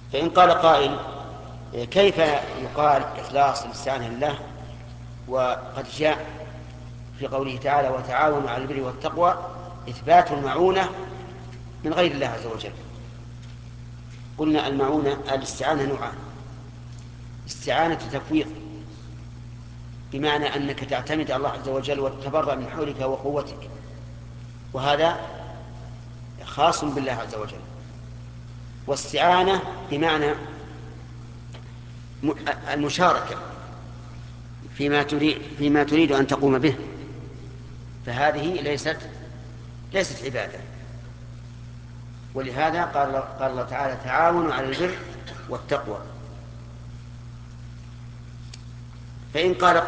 فإن قال قائل: كيف يقال إخلاص الاستعانة لله وقد جاء في قوله تعالى: وتعاونوا على البر والتقوى، إثبات المعونة من غير الله عز وجل؟ قلنا المعونة الاستعانة نوعان: استعانة تفويض، بمعنى أنك تعتمد على الله عز وجل وتتبرأ من حولك وقوتك، وهذا خاص بالله عز وجل. واستعانة بمعنى المشاركة فيما تريد أن تقوم به، فهذه ليست عبادة. ولهذا قال الله تعالى: تعاونوا على البر والتقوى. فإن قال